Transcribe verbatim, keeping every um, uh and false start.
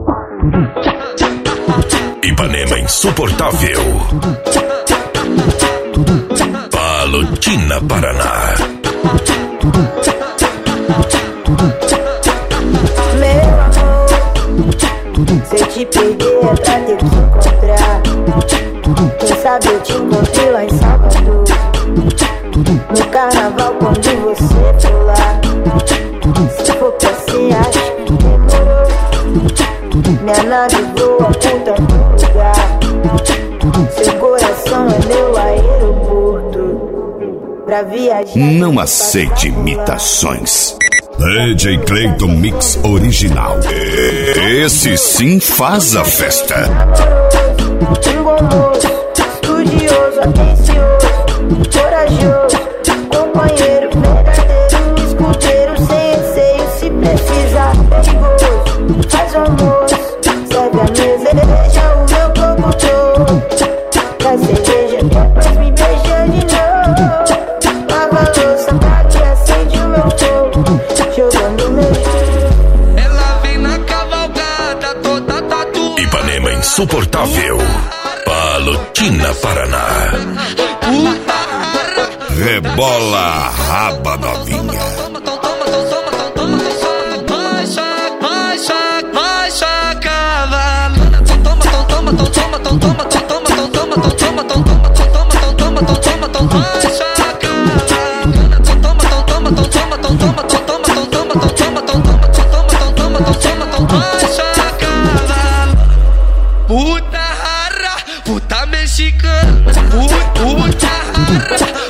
Ipanema insuportável. Palotina, Paraná. Meu amor, se eu te perder é pra ter que encontrar. Quem sabe eu te encontrei lá em Salvador, no carnaval quando você for lá. Se for pra ser, acho que demorou. Minha nave voa por tanto lugar. Seu coração é meu aeroporto. Pra viajar não aceite imitações. D J Cleiton Mix Original. Esse sim faz a festa. Amoroso, estudioso, atencioso, corajoso, companheiro verdadeiro, escudeiro sem receio. Se precisar, perigoso, faz o almoço, serve a mesa, deixa o meu corpo todo. Traz cerveja, depois me beija de novo. Lava a louça pra que acende o meu fogo, jogando meu jogo. Ela vem na cavalgada toda tatu. Ipanema insuportável. Palotina, Paraná. Rebola a raba novinha. Puta rara, puta mexicana, puta rara.